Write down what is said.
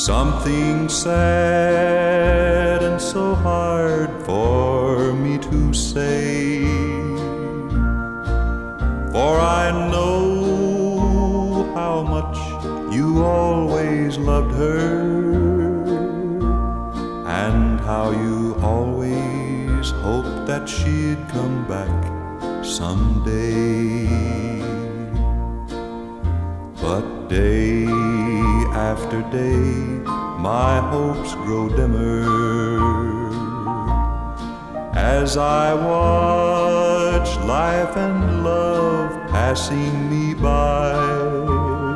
something sad and so hard for me to say. For I know how much you always loved her, and how you always hoped that she'd come back someday. But day after day my hopes grow dimmer as I watch life and love passing me by.